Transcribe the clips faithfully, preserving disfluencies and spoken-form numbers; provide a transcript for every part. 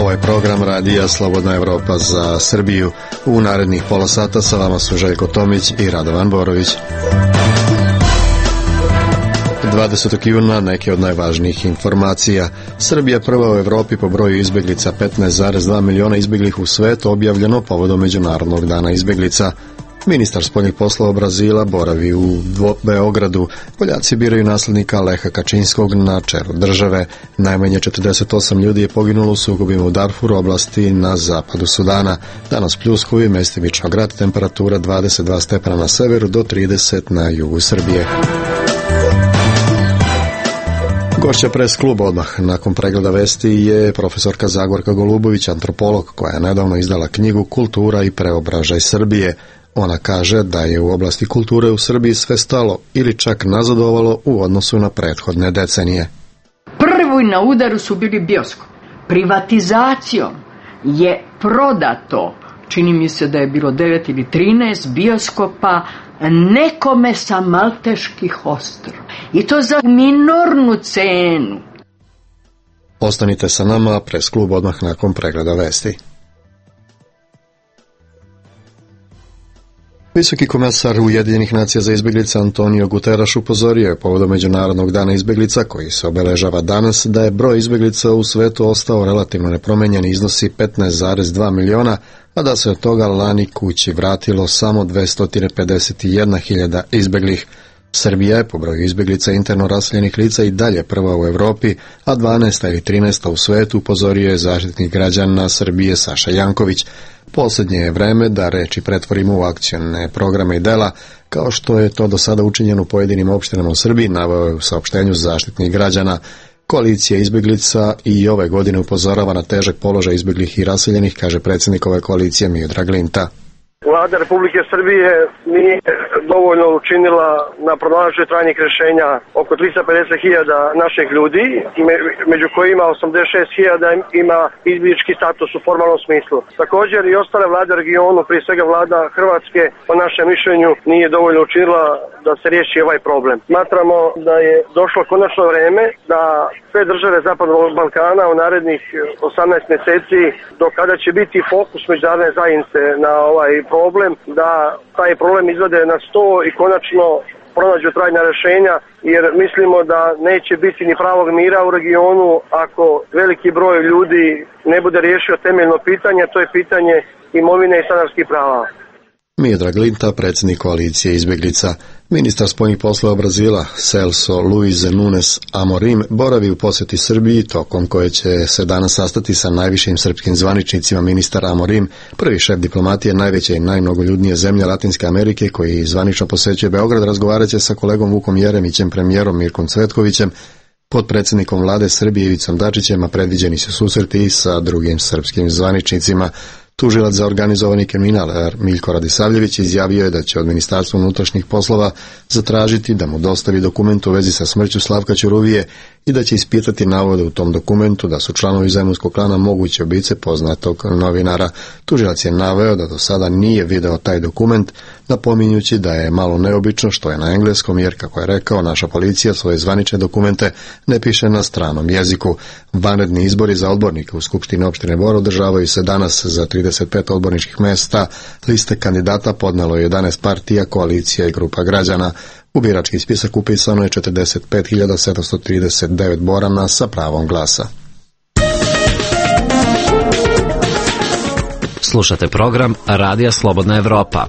Ovo je program Radija Slobodna Evropa za Srbiju. U narednih pola sata sa vama su Željko Tomić i Radovan Borović. dvadesetog juna neke od najvažnijih informacija. Srbija prva u Evropi po broju izbjeglica, petnaest zarez dva miliona izbjeglih u svetu, objavljeno povodom Međunarodnog dana izbjeglica. Ministar spoljnih poslova Brazila boravi u Beogradu. Poljaci biraju naslednika Leha Kačinskog na čelu države. Najmanje četrdeset osam ljudi je poginulo u sukobima u Darfuru, oblasti na zapadu Sudana. Danas pljuskuju, mestimično grad, temperatura dvadeset dva stepena na severu do trideset na jugu Srbije. Gošća Pres kluba odmah nakon pregleda vesti je profesorka Zagorka Golubović, antropolog, koja je nedavno izdala knjigu Kultura i preobražaj Srbije. Ona kaže da je u oblasti kulture u Srbiji sve stalo ili čak nazadovalo u odnosu na prethodne decenije. Prvi na udaru su bili bioskop. Privatizacijom je prodato, čini mi se da je bilo devet ili trinaest bioskopa, nekome sa Malteških ostrva. I to za minornu cenu. Ostanite sa nama, Pres klub odmah nakon pregleda vesti. Visoki komesar Ujedinjenih nacija za izbjeglice Antonio Guterres upozorio je povodom Međunarodnog dana izbjeglica, koji se obeležava danas, da je broj izbjeglica u svetu ostao relativno nepromenjen i iznosi petnaest zarez dva miliona, a da se od toga lani kući vratilo samo dvesta pedeset jedna hiljada izbjeglih. Srbija je po broju izbjeglica interno raseljenih lica i dalje prva u Evropi, a dvanaesta ili trinaesta u svetu, upozorio je zaštitnik građana Srbije Saša Janković. Posljednje je vreme da reči pretvorimo u akcione programe i dela, kao što je to do sada učinjeno u pojedinim opštinama u Srbiji, naveo je u saopštenju zaštitnih građana. Koalicija izbjeglica i ove godine upozorava na težak položaj izbjeglih i raseljenih, kaže predsjednik ove koalicije Miodrag Linta. Vlada Republike Srbije nije dovoljno učinila na pronalaženju trajnih rješenja oko tristo pedeset hiljada naših ljudi, među kojima osamdeset šest hiljada ima izbjeglički status u formalnom smislu. Također i ostale vlade u regionu, prije svega vlada Hrvatske, po našem mišljenju nije dovoljno učinila da se riješi ovaj problem. Smatramo da je došlo konačno vrijeme da sve države Zapadnog Balkana u narednih osamnaest mjeseci, do kada će biti fokus međunarodne zajednice na ovaj problem, da taj problem izvede na sto i konačno pronađu trajna rješenja, jer mislimo da neće biti ni pravog mira u regionu ako veliki broj ljudi ne bude riješio temeljno pitanje, to je pitanje imovine i stanarskih prava. Miodrag Linta, predsjednik koalicije izbjeglica. Ministar spoljnih poslova Brazila Celso Luiz Nunes Amorim boravi u posjeti Srbiji, tokom koje će se danas sastati sa najvišim srpskim zvaničnicima. Ministar Amorim, prvi šef diplomatije najveće i najmnogoljudnije zemlje Latinske Amerike, koji zvanično posjećuje Beograd, razgovarat će sa kolegom Vukom Jeremićem, premijerom Mirkom Cvetkovićem, potpredsjednikom vlade Srbije Ivicom Dačićem, a predviđeni su susreti i sa drugim srpskim zvaničnicima. Tužilac za organizovani kriminal Miljko Radisavljević izjavio je da će od Ministarstva unutrašnjih poslova zatražiti da mu dostavi dokument u vezi sa smrću Slavka Ćuruvije i da će ispitati navode u tom dokumentu da su članovi zemunskog klana moguće ubice poznatog novinara. Tužilac je naveo da do sada nije video taj dokument, napominjući da je malo neobično što je na engleskom, jer, kako je rekao, naša policija svoje zvanične dokumente ne piše na stranom jeziku. Vanredni izbori za odbornike u Skupštini opštine Bor održavaju se danas. Za trideset pet odborničkih mjesta liste kandidata podnelo je jedanaest partija, koalicija i grupa građana. U birački spisak upisano je četrdeset pet hiljada sedamsto trideset devet Borana sa pravom glasa. Slušate program Radija Slobodna Evropa.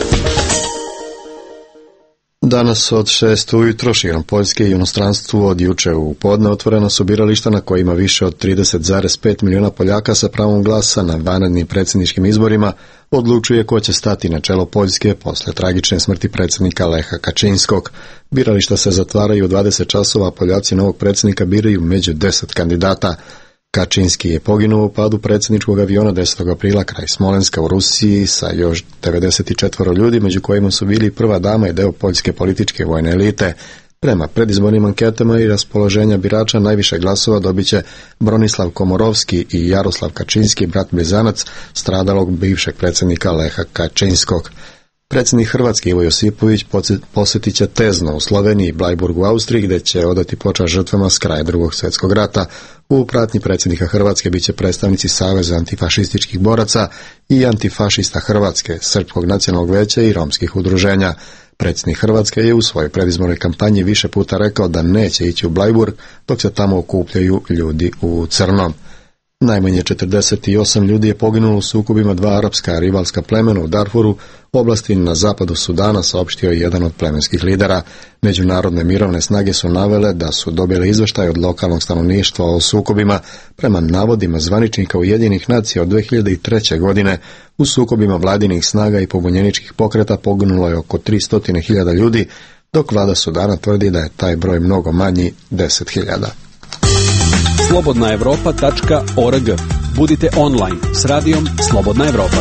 Danas od šest ujutro širom Poljske i inostranstvu od juče u podne otvorena su birališta na kojima više od trideset zarez pet miliona Poljaka sa pravom glasa na vanrednim predsjedničkim izborima odlučuje ko će stati na čelo Poljske posle tragične smrti predsjednika Leha Kačinskog. Birališta se zatvaraju u dvadeset časova, a Poljaci novog predsjednika biraju među deset kandidata. Kačinski je poginuo u padu predsjedničkog aviona desetog aprila kraj Smolenska u Rusiji sa još devedeset četiri ljudi, među kojima su bili prva dama i deo poljske političke vojne elite. Prema predizbornim anketama i raspoloženja birača najviše glasova dobit će Bronislav Komorovski i Jaroslav Kačinski, brat blizanac stradalog bivšeg predsjednika Leha Kačinskog. Predsjednik Hrvatske Ivo Josipović posjetit će Tezno u Sloveniji i Blajburg u Austriji, gdje će odati počast žrtvama s kraja Drugog svjetskog rata. U pratnji predsjednika Hrvatske bit će predstavnici Saveza antifašističkih boraca i antifašista Hrvatske, Srpskog nacionalnog vijeća i romskih udruženja. Predsjednik Hrvatske je u svojoj predizbornoj kampanji više puta rekao da neće ići u Blajburg dok se tamo okupljaju ljudi u crnom. Najmanje četrdeset osam ljudi je poginulo u sukobima dva arapska rivalska plemena u Darfuru, oblasti na zapadu Sudana, saopštio je jedan od plemenskih lidera. Međunarodne mirovne snage su navele da su dobile izvještaj od lokalnog stanovništva o sukobima. Prema navodima zvaničnika Ujedinjenih nacija od dve hiljade treće. godine u sukobima vladinih snaga i pobunjeničkih pokreta poginulo je oko tristo hiljada ljudi, dok vlada Sudana tvrdi da je taj broj mnogo manji, deset hiljada. slobodna europa tačka org. Budite online s radijom Slobodna Evropa.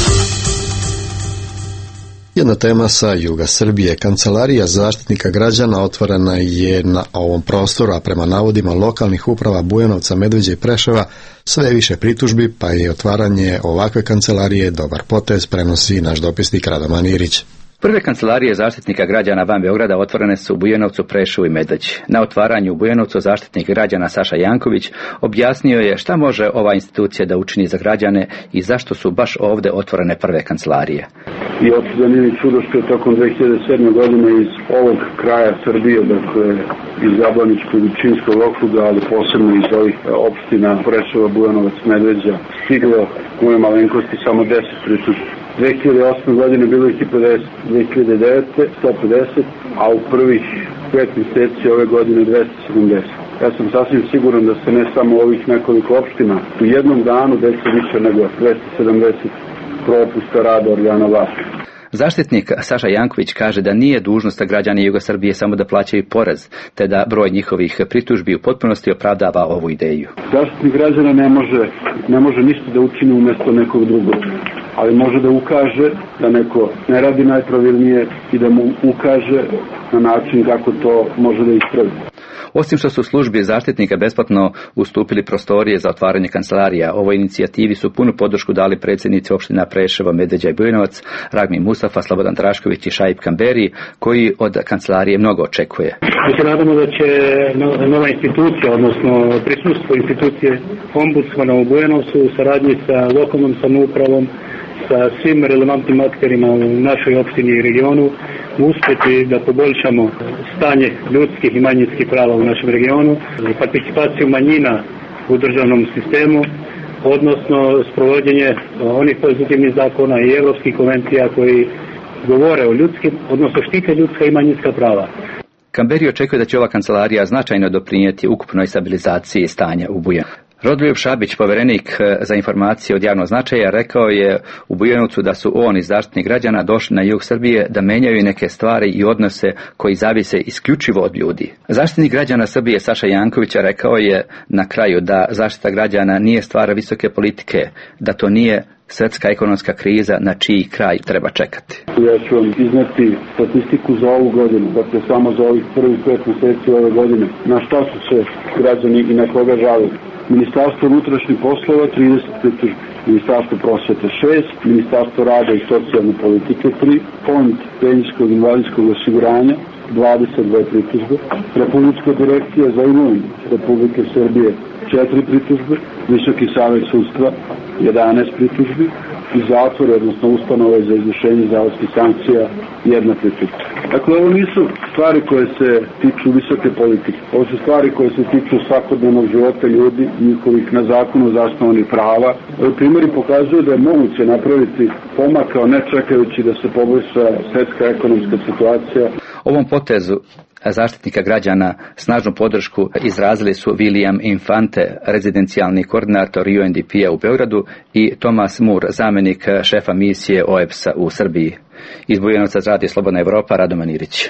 Jedna tema sa juga Srbije. Kancelarija zaštitnika građana otvorena je na ovom prostoru, a prema navodima lokalnih uprava Bujanovca, Medveđe i Preševa sve više pritužbi, pa je otvaranje ovakve kancelarije dobar potez, prenosi naš dopisnik Radoman Irić. Prve kancelarije zaštitnika građana van Beograda otvorene su u Bujanovcu, Preševu i Medveđi. Na otvaranju u Bujanovcu zaštitnik građana Saša Janković objasnio je šta može ova institucija da učini za građane i zašto su baš ovdje otvorene prve kancelarije. I otuda nije čudo što je tokom dve hiljade sedme. godine iz ovog kraja Srbije, dakle iz Jablaničkog i Pčinjskog okruga, ali posebno iz ovih opština Preševa, Bujanovac, Medveđa, stiglo moje malenkosti samo deset pritužbi. dve hiljade osme. godine bilo ih i pedeset, dve hiljade devete. sto pedeset, a u prvih pet mjeseci ove godine dvesta sedamdeset. Ja sam sasvim siguran da se ne samo ovih nekoliko opština u jednom danu desi više nego dvesta sedamdeset propusta rada organa vlasti. Zaštitnik Saša Janković kaže da nije dužnost građana Juga Srbije samo da plaćaju porez, te da broj njihovih pritužbi u potpunosti opravdava ovu ideju. Zaštitnik građana ne može, ne može ništa da učini umjesto nekog drugog, ali može da ukaže da neko ne radi najpravilnije i da mu ukaže na način kako to može da ispravi. Osim što su službi zaštitnika besplatno ustupili prostorije za otvaranje kancelarija, ovoj inicijativi su punu podršku dali predsjednici opština Preševo, Medveđa i Bujanovac, Ragmi Mustafa, Slobodan Trašković i Šaip Kamberi, koji od kancelarije mnogo očekuje. Mi se nadamo da će nova institucija, odnosno prisustvo institucije ombudsmana u Bujanovcu u saradnji sa lokalnom samoupravom, sa svim relevantnim akterima u našoj opštini i regionu uspjeti da poboljšamo stanje ljudskih i manjinskih prava u našem regionu, participaciju manjina u državnom sistemu, odnosno sprovođenje onih pozitivnih zakona i evropskih konvencija koji govore o ljudskim, odnosno štite ljudska i manjinska prava. Kamberi očekuje da će ova kancelarija značajno doprinijeti ukupnoj stabilizaciji stanja u Bujanovcu. Rodoljub Šabić, povjerenik za informacije od javnog značaja, rekao je u Bujanovcu da su on i zaštitnik građana došli na jug Srbije da menjaju neke stvari i odnose koji zavise isključivo od ljudi. Zaštitnik građana Srbije Saša Jankovića rekao je na kraju da zaštita građana nije stvar visoke politike, da to nije svjetska ekonomska kriza na čiji kraj treba čekati. Ja ću vam izneti statistiku za ovu godinu, dakle samo za ovih prvih pet mjeseci ove godine, na šta su se građani i na koga žalili. Ministarstvo unutrašnjih poslova trideset pritužbi, Ministarstvo prosvete šest, Ministarstvo rada i socijalne politike tri, Fond penzijskog i invalidskog osiguranja dvadeset dve pritužbe, Republička direkcija za imovinu Republike Srbije četiri pritužbe, Visoki savet sudstva jedanaest pritužbi i zatvor, odnosno ustanove za izvršenje zavodskih sankcija jedna pritužba. Dakle, ovo nisu stvari koje se tiču visoke politike. Ovo su stvari koje se tiču svakodnevnog života ljudi, njihovih na zakonu zasnovanih prava. Ovi primjeri pokazuju da je moguće napraviti pomak, kao ne čekajući da se poboljša svjetska ekonomska situacija. Ovom potezu zaštitnika građana snažnu podršku izrazili su William Infante, rezidencijalni koordinator U N D P-a u Beogradu, i Thomas Moore, zamjenik šefa misije O E B S-a u Srbiji. Iz Bujanovca za Radio Slobodna Evropa, Radoman Irić.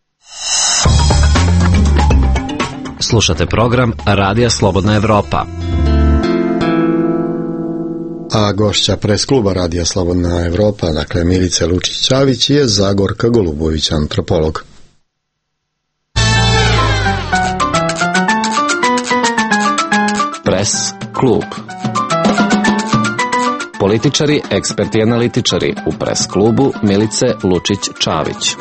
Slušate program Radija Slobodna Evropa. A gošća pres kluba Radija Slobodna Evropa, dakle Milica Lučić-Čavić, je Zagorka Golubović, antropolog. Pres klub. Političari, eksperti i analitičari u Pres klubu Milice Lučić-Čavić.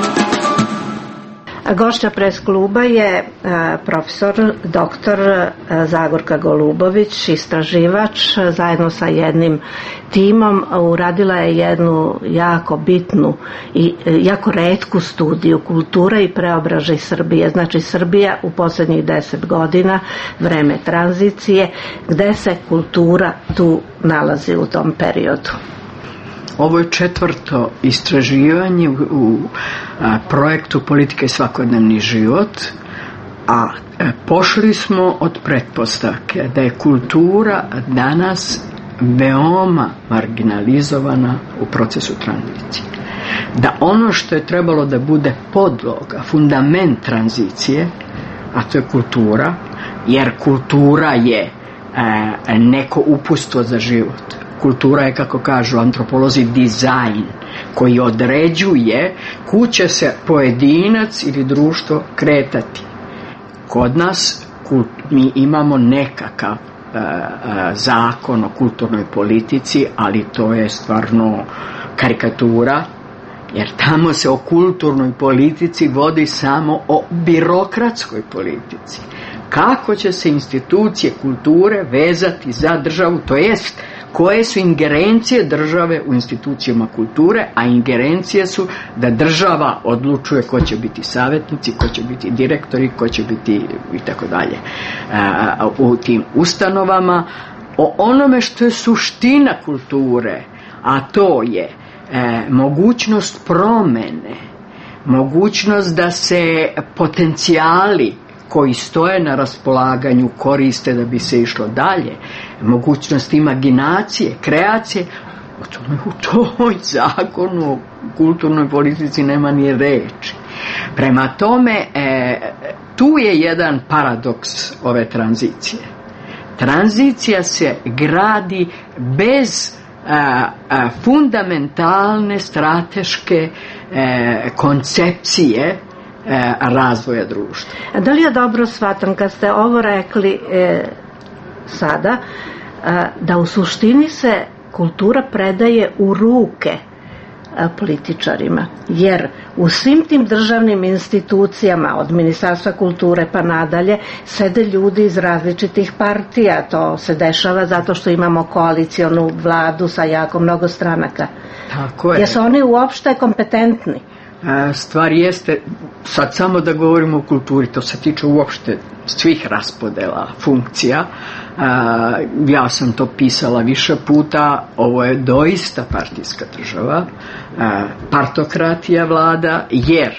Gošća Pres kluba je profesor doktor Zagorka Golubović, istraživač, zajedno sa jednim timom uradila je jednu jako bitnu i jako retku studiju kultura i preobražaj Srbije. Znači Srbija u posljednjih deset godina, vreme tranzicije, gde se kultura tu nalazi u tom periodu. Ovo je četvrto istraživanje u, u a, projektu Politika i svakodnevni život, a, a pošli smo od pretpostavke da je kultura danas veoma marginalizovana u procesu tranzicije. Da ono što je trebalo da bude podloga, fundament tranzicije, a to je kultura, jer kultura je a, neko uputstvo za život. Kultura je, kako kažu antropolozi, dizajn koji određuje kud će se pojedinac ili društvo kretati. Kod nas mi imamo nekakav e, e, zakon o kulturnoj politici, ali to je stvarno karikatura, jer tamo se o kulturnoj politici vodi samo o birokratskoj politici. Kako će se institucije kulture vezati za državu, to jest koje su ingerencije države u institucijama kulture, a ingerencije su da država odlučuje ko će biti savjetnici, ko će biti direktori, ko će biti i tako dalje u tim ustanovama. O onome što je suština kulture, a to je e, mogućnost promene, mogućnost da se potencijali koji stoje na raspolaganju koriste da bi se išlo dalje, mogućnost imaginacije, kreacije, u toj zakonu o kulturnoj politici nema ni reči. Prema tome, e, tu je jedan paradoks ove tranzicije. Tranzicija se gradi bez a, a, fundamentalne strateške e, koncepcije razvoja društva. Da li ja dobro shvatam kad ste ovo rekli e, sada, e, da u suštini se kultura predaje u ruke e, političarima, jer u svim tim državnim institucijama od Ministarstva kulture pa nadalje sede ljudi iz različitih partija. To se dešava zato što imamo koalicionu vladu sa jako mnogo stranaka. Tako je. Jesu oni uopšte kompetentni? Stvar jeste, sad samo da govorimo o kulturi, to se tiče uopšte svih raspodela funkcija. Ja sam to pisala više puta, ovo je doista partijska država, partokratija vlada, jer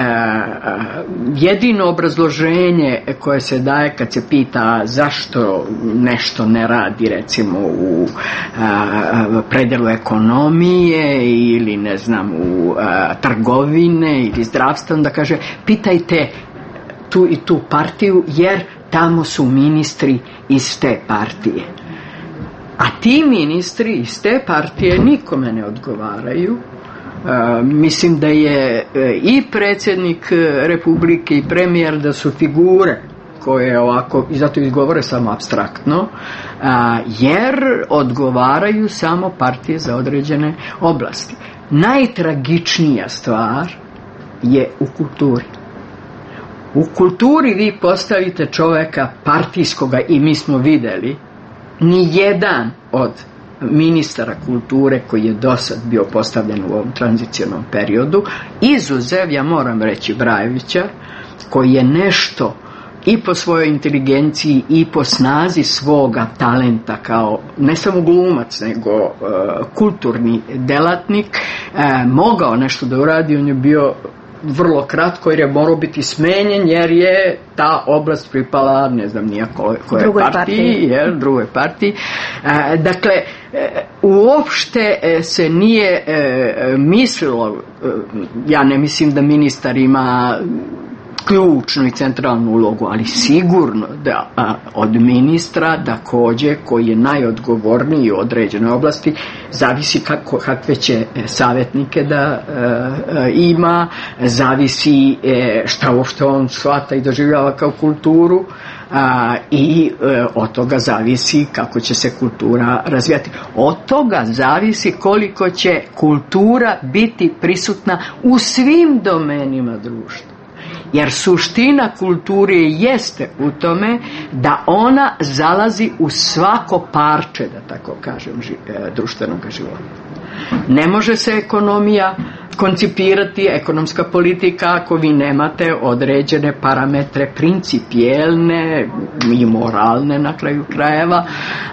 jedino obrazloženje koje se daje kad se pita zašto nešto ne radi, recimo u predelu ekonomije ili ne znam u trgovine ili zdravstvu, da kaže pitajte tu i tu partiju jer tamo su ministri iz te partije. A ti ministri iz te partije nikome ne odgovaraju. Uh, mislim da je uh, i predsjednik Republike i premijer da su figure koje ovako, i zato izgovore samo apstraktno, uh, jer odgovaraju samo partije za određene oblasti. Najtragičnija stvar je u kulturi. U kulturi vi postavite čovjeka partijskoga i mi smo vidjeli ni jedan od ministara kulture koji je do sad bio postavljen u ovom tranzicionom periodu, izuzev, ja moram reći, Brajevića, koji je nešto i po svojoj inteligenciji i po snazi svoga talenta kao ne samo glumac nego uh, kulturni delatnik uh, mogao nešto da uradi. On je bio vrlo kratko jer je morao biti smenjen jer je ta oblast pripala ne znam nija koje drugoj partiji, partiji. Je, drugoj partiji. E, dakle, e, uopšte se nije e, mislilo, e, ja ne mislim da ministar ima ključnu i centralnu ulogu, ali sigurno da a, od ministra takođe, koji je najodgovorniji u određenoj oblasti, zavisi kako, kakve će savjetnike da e, ima, zavisi e, šta uopšte on shvata i doživljava kao kulturu, a, i e, od toga zavisi kako će se kultura razvijati. Od toga zavisi koliko će kultura biti prisutna u svim domenima društva. Jer suština kulture jeste u tome da ona zalazi u svako parče, da tako kažem, ži, e, društvenog života. Ne može se ekonomija koncipirati, ekonomska politika, ako vi nemate određene parametre principijelne i moralne na kraju krajeva.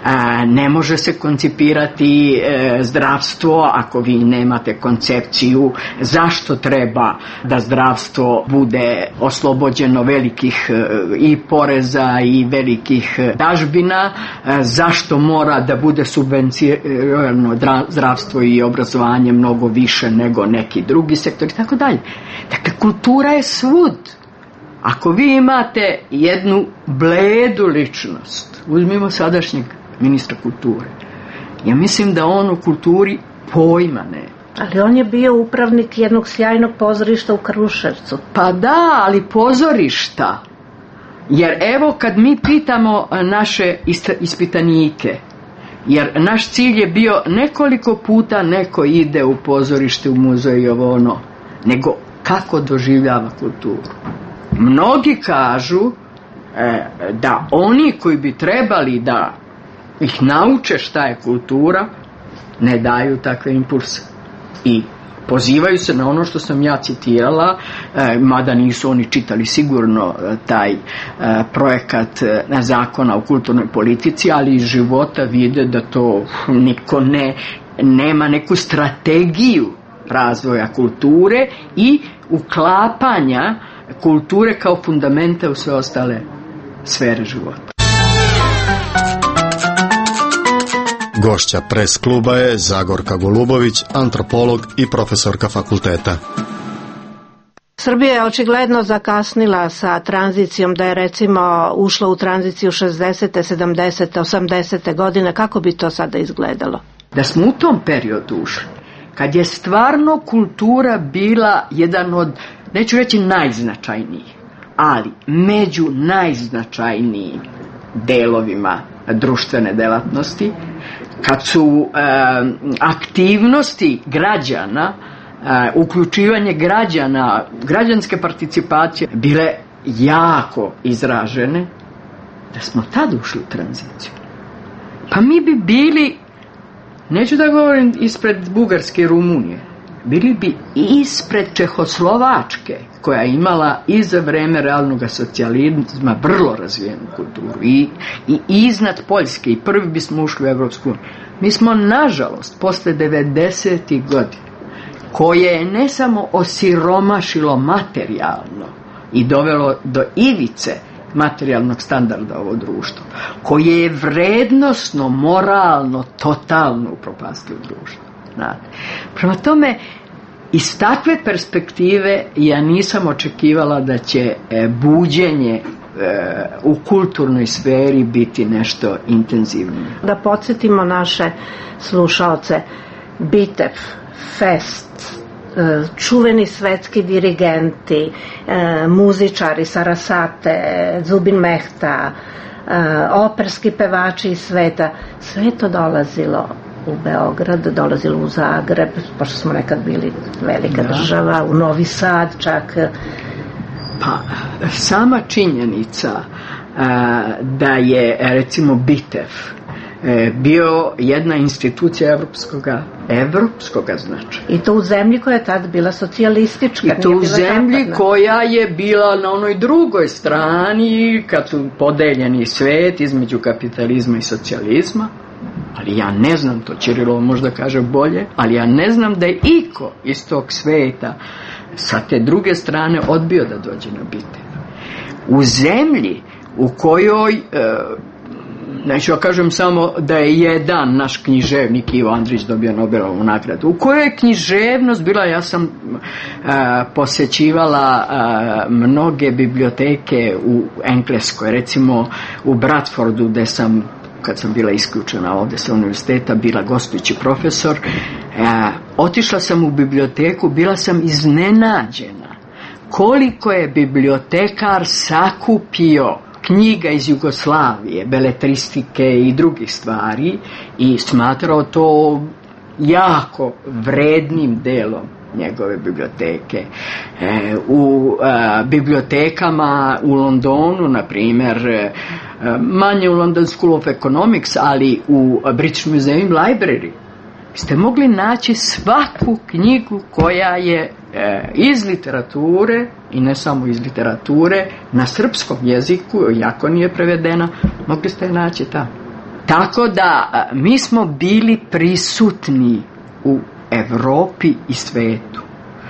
Ne može se koncipirati zdravstvo ako vi nemate koncepciju zašto treba da zdravstvo bude oslobođeno velikih i poreza i velikih dažbina, zašto mora da bude subvencionirano zdravstvo i obrazovanje mnogo više nego neki drugi sektor i tako dalje. Dakle, kultura je svud. Ako vi imate jednu bledu ličnost, uzmimo sadašnjeg ministra kulture, ja mislim da on u kulturi pojma ne. Ali on je bio upravnik jednog sjajnog pozorišta u Kruševcu. Pa da, ali pozorišta. Jer evo kad mi pitamo naše ispitanike, jer naš cilj je bio nekoliko puta neko ide u pozorište, u muzej i ovo ono, nego kako doživljava kulturu. Mnogi kažu e, da oni koji bi trebali da ih nauče šta je kultura, ne daju takve impulse. I pozivaju se na ono što sam ja citirala, e, mada nisu oni čitali sigurno taj e, projekat e, zakona o kulturnoj politici, ali iz života vide da to niko ne, nema neku strategiju razvoja kulture i uklapanja kulture kao fundamenta u sve ostale sfere života. Gošća Pres kluba je Zagorka Golubović, antropolog i profesorka fakulteta. Srbija je očigledno zakasnila sa tranzicijom, da je recimo ušla u tranziciju šezdesete, sedamdesete, osamdesete godine. Kako bi to sada izgledalo? Da smo u tom periodu ušli, kad je stvarno kultura bila jedan od, neću reći najznačajnijih, ali među najznačajnijim delovima društvene delatnosti, kad su e, aktivnosti građana, e, uključivanje građana, građanske participacije bile jako izražene, da smo tad ušli u tranziciju. Pa mi bi bili, neću da govorim ispred Bugarske i Rumunije, bili bi ispred Čehoslovačke, koja je imala i za vreme realnog socijalizma vrlo razvijenu kulturu, i, i iznad Poljske, i prvi bismo ušli u Evropsku uniju. Mi smo, nažalost, posle devedesetih godina, koje je ne samo osiromašilo materijalno i dovelo do ivice materijalnog standarda ovo društvo, koje je vrednosno, moralno, totalno upropastilo društvo. Znate. Prema tome, iz takve perspektive ja nisam očekivala da će e, buđenje e, u kulturnoj sferi biti nešto intenzivnije. Da podsjetimo naše slušaoce, Bitev, Fest, e, čuveni svetski dirigenti, e, muzičari, Sarasate, Zubin Mehta, e, operski pevači iz sveta, sve to dolazilo u Beograd, dolazilo u Zagreb, pošto smo nekad bili velika da. država, u Novi Sad čak. Pa, sama činjenica a, da je, recimo, Bitev e, bio jedna institucija evropskoga, evropskoga značaja. I to u zemlji koja je tad bila socijalistička. I to u zemlji zapadna. Koja je bila na onoj drugoj strani, kad su podeljeni svet između kapitalizma i socijalizma. Ali ja ne znam, to Ćirilo možda kaže bolje, ali ja ne znam da je iko iz tog sveta sa te druge strane odbio da dođe na Bitev. U zemlji u kojoj e, Neću ja kažem samo da je jedan naš književnik Ivo Andrić dobio Nobelovu nagradu. U kojoj je književnost bila, ja sam a, posjećivala a, mnoge biblioteke u Engleskoj, recimo u Bradfordu, gde sam, kad sam bila isključena ovde sa univerziteta, bila gostujući profesor, a, otišla sam u biblioteku, bila sam iznenađena koliko je bibliotekar sakupio knjiga iz Jugoslavije, beletristike i drugih stvari i smatrao to jako vrednim delom njegove biblioteke. E, u a, bibliotekama u Londonu, na primjer, e, manje u London School of Economics, ali u British Museum Library ste mogli naći svaku knjigu koja je e, iz literature, i ne samo iz literature, na srpskom jeziku, jako nije prevedena, mogli ste je naći tamo. Tako da a, mi smo bili prisutni u Evropi i svetu.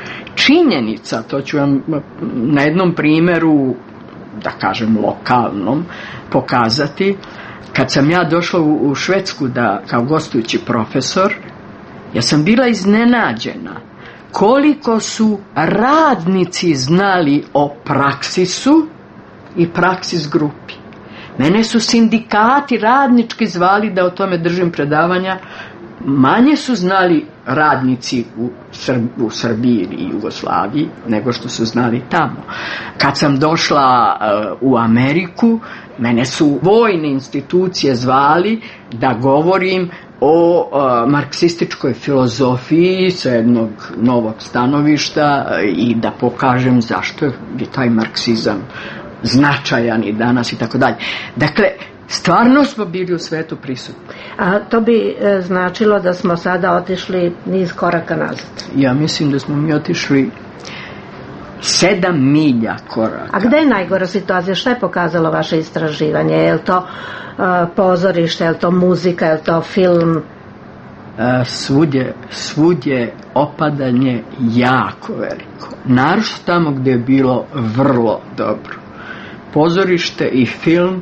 Činjenica, to ću vam na jednom primjeru, da kažem lokalnom, pokazati. Kad sam ja došla u, u Švedsku da, kao gostujući profesor, ja sam bila iznenađena koliko su radnici znali o praksisu i praksis grupi. Mene su sindikati radnički zvali da o tome držim predavanja. Manje su znali radnici u, Srb, u Srbiji i Jugoslaviji nego što su znali tamo. Kad sam došla uh, u Ameriku, mene su vojne institucije zvali da govorim o uh, marksističkoj filozofiji sa jednog novog stanovišta i da pokažem zašto je taj marksizam značajan i danas i tako dalje. Dakle, stvarno smo bili u svetu prisutni. A to bi e, značilo da smo sada otišli niz koraka nazad. Ja mislim da smo mi otišli sedam milja koraka. A gde je najgora situacija? Šta je pokazalo vaše istraživanje? Je li to uh, pozorište, je li to muzika, je li to film? E, svudje, svudje opadanje jako veliko. Naročito tamo gde je bilo vrlo dobro. Pozorište i film,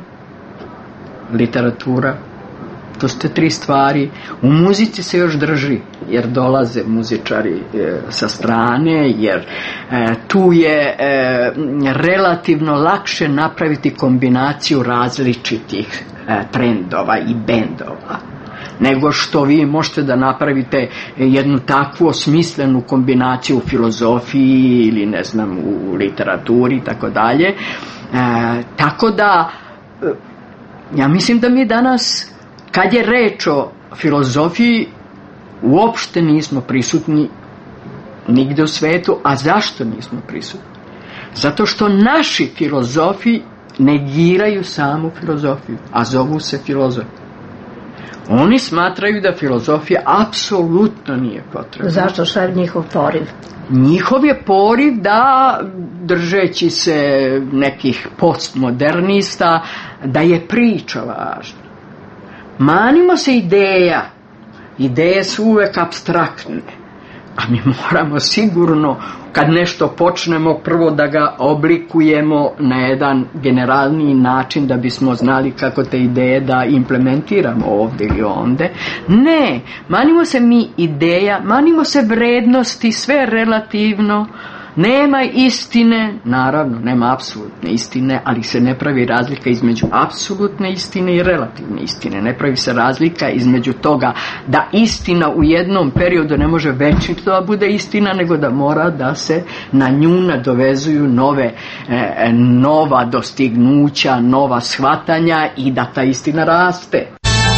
literatura, to su te tri stvari. U muzici se još drži, jer dolaze muzičari e, sa strane, jer e, tu je e, relativno lakše napraviti kombinaciju različitih e, trendova i bendova, nego što vi možete da napravite jednu takvu osmislenu kombinaciju u filozofiji ili ne znam u literaturi i tako dalje. Tako da e, ja mislim da mi danas, kad je reč o filozofiji, uopšte nismo prisutni nigde u svetu. A zašto nismo prisutni? Zato što naši filozofi negiraju samu filozofiju, a zovu se filozofi. Oni smatraju da filozofija apsolutno nije potrebna. Zašto? Šta je njihov poriv? Njihov je poriv da, držeći se nekih postmodernista, da je priča važna. Manimo se ideja. Ideje su uvek apstraktne. A mi moramo sigurno, kad nešto počnemo, prvo da ga oblikujemo na jedan generalniji način da bismo znali kako te ideje da implementiramo ovde ili onde. Ne, manimo se mi ideja, manimo se vrednosti, sve relativno. Nema istine, naravno, nema apsolutne istine, ali se ne pravi razlika između apsolutne istine i relativne istine. Ne pravi se razlika između toga da istina u jednom periodu ne može večito da bude istina, nego da mora da se na nju nadovezuju nove, e, nova dostignuća, nova shvatanja i da ta istina raste.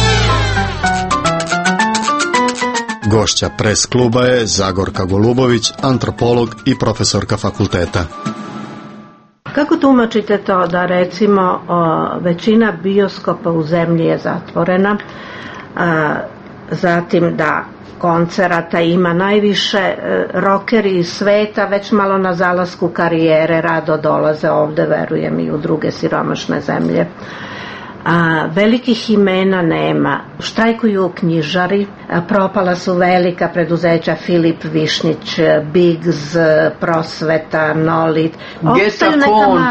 Gošća Pres kluba je Zagorka Golubović, antropolog i profesorka fakulteta. Kako tumačite to da recimo o, većina bioskopa u zemlji je zatvorena, a, zatim da koncerata ima najviše, e, rokeri iz sveta već malo na zalasku karijere rado dolaze ovde, verujem, i u druge siromašne zemlje. a velikih imena nema. Štrajkuju knjižari, a propala su velika preduzeća Filip Višnjić, Bigz, Prosveta, Nolit. Getafon,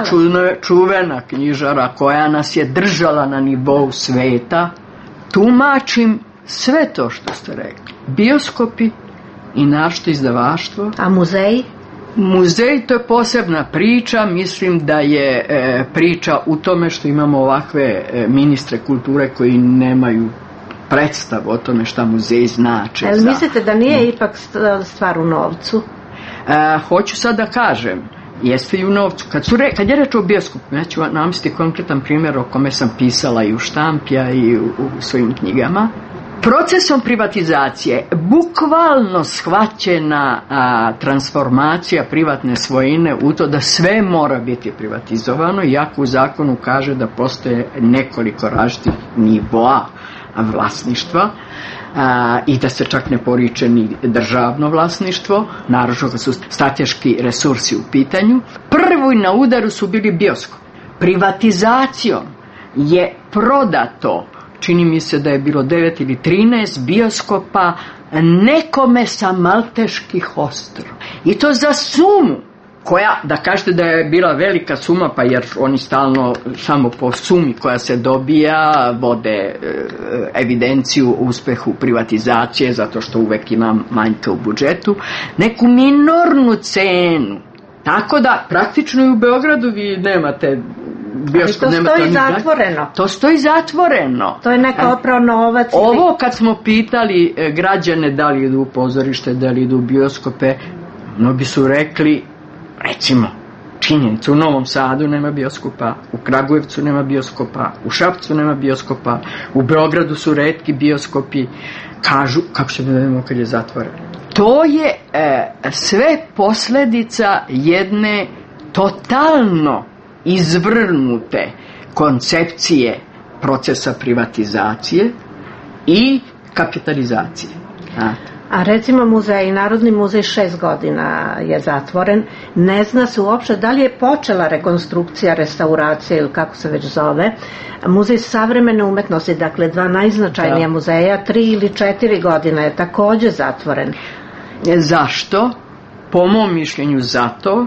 čuvena knjižara koja nas je držala na nivou sveta. Tumačim sve to što ste rekli. Bioskopi i našto izdavaštvo. A muzeji? Muzej, to je posebna priča. Mislim da je e, priča u tome što imamo ovakve e, ministre kulture koji nemaju predstavu o tome šta muzej znači. Ali mislite da nije no. ipak stvar u novcu? E, hoću sad da kažem, jeste i u novcu. Kad, su re, kad je reč o bioskopu, ja ću namisliti konkretan primjer o kome sam pisala i u štampija i u, u svojim knjigama. Procesom privatizacije bukvalno shvaćena a, transformacija privatne svojine u to da sve mora biti privatizovano, iako u zakonu kaže da postoje nekoliko različitih nivoa vlasništva a, i da se čak ne poriče ni državno vlasništvo, naročito kad su strateški resursi u pitanju. Prvi na udaru su bili bioskopi. Privatizacijom je prodato, čini mi se da je bilo devet ili trinaest bioskopa nekome sa Malteških ostrva. I to za sumu, koja, da kažete da je bila velika suma, pa jer oni stalno samo po sumi koja se dobija vode evidenciju o uspehu privatizacije, zato što uvek ima manjka u budžetu, neku minornu cenu. Tako da praktično i u Beogradu vi nemate bioskop, to stoji zatvoreno. To stoji zatvoreno. To je neka oprao novac. Ovo kad smo pitali građane da li idu u pozorište, da li idu u bioskope, mnogi su rekli, recimo, činjenica, u Novom Sadu nema bioskopa, u Kragujevcu nema bioskopa, u Šapcu nema bioskopa, u Beogradu su retki bioskopi. Kažu, kako se ne vidimo kad je zatvoreno. To je e, sve posljedica jedne totalno izvrnute koncepcije procesa privatizacije i kapitalizacije. A, A recimo muzej, Narodni muzej šest godina je zatvoren, ne zna se uopšte da li je počela rekonstrukcija, restauracija ili kako se već zove. Muzej savremene umetnosti, dakle dva najznačajnija da. muzeja, tri ili četiri godine je također zatvoren. Zašto? Po mom mišljenju zato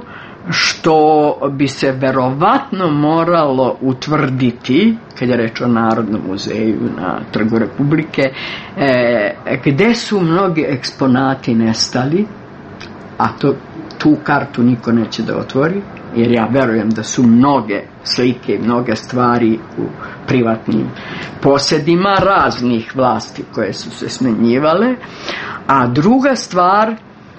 što bi se verovatno moralo utvrditi, kad je reč o Narodnom muzeju na Trgu Republike, e, gde su mnogi eksponati nestali, a to, tu kartu niko neće da otvori, jer ja verujem da su mnoge slike i mnoge stvari u privatnim posjedima raznih vlasti koje su se smenjivale. A druga stvar,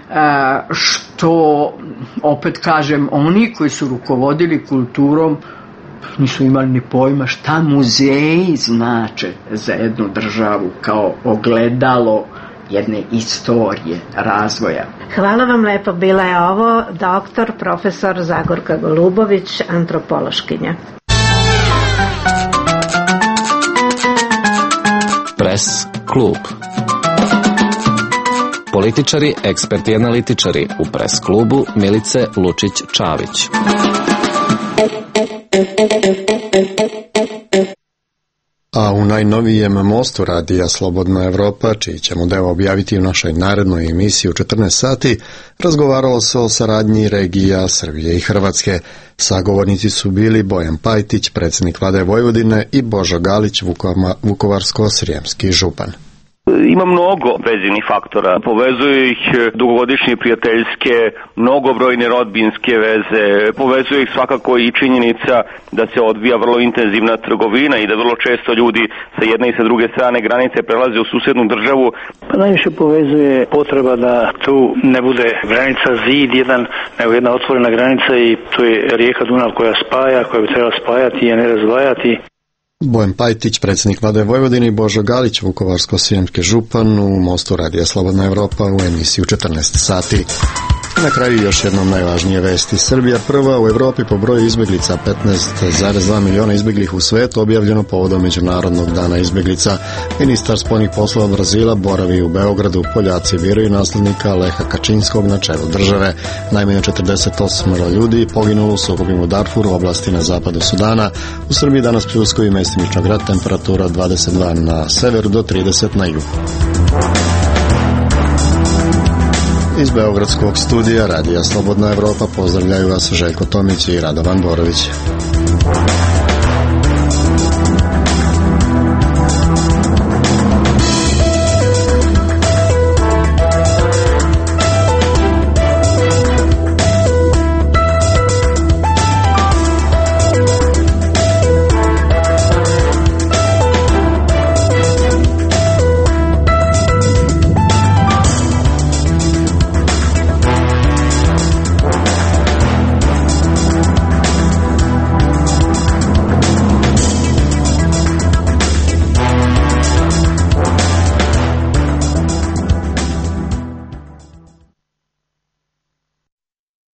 što, opet kažem, oni koji su rukovodili kulturom nisu imali ni pojma šta muzeji znače za jednu državu kao ogledalo jedne istorije razvoja. Hvala vam lepo, bila je ovo doktor profesor Zagorka Golubović, antropološkinja. Pres klub. Političari, eksperti i analitičari u Pres klubu Milice Lučić-Čavić. A u najnovijem mostu radija Slobodna Evropa, čiji ćemo deo objaviti u našoj narednoj emisiji u četrnaest sati, razgovaralo se o saradnji regija Srbije i Hrvatske. Sagovornici su bili Bojan Pajtić, predsjednik Vlade Vojvodine, i Božo Galić, Vukovarsko-srijemski župan. Ima mnogo vezanih faktora, povezuju ih dugogodišnje prijateljske, mnogobrojne rodbinske veze, povezuje ih svakako i činjenica da se odvija vrlo intenzivna trgovina i da vrlo često ljudi sa jedne i sa druge strane granice prelaze u susednu državu. Pa najviše povezuje potreba da tu ne bude granica zid jedan, nego jedna otvorena granica, i to je rijeka Dunav koja spaja, koja bi trebala spajati, a ne razdvajati. Bojan Pajtić, predsjednik Vlade Vojvodine, i Božo Galić, Vukovarsko-srijemski župan, u mostu radija Slobodna Evropa u emisiju četrnaest sati. Na kraju još jednom najvažnije vesti. Srbija prva u Evropi po broju izbeglica, petnaest zarez dva miliona izbeglih u svetu, objavljeno povodom Međunarodnog dana izbeglica. Ministar spoljnih poslova Brazila boravi u Beogradu. Poljaci biraju naslednika Leha Kačinskog na čelu države. Najmanje četrdeset osam ljudi poginulo u sukobima u Darfuru, oblasti na zapadu Sudana. U Srbiji danas pljuskovi, mestimično grad, temperatura dvadeset dva na severu do trideset na jugu. Iz beogradskog studija Radija Slobodna Evropa pozdravljaju vas Željko Tomić i Radovan Borović.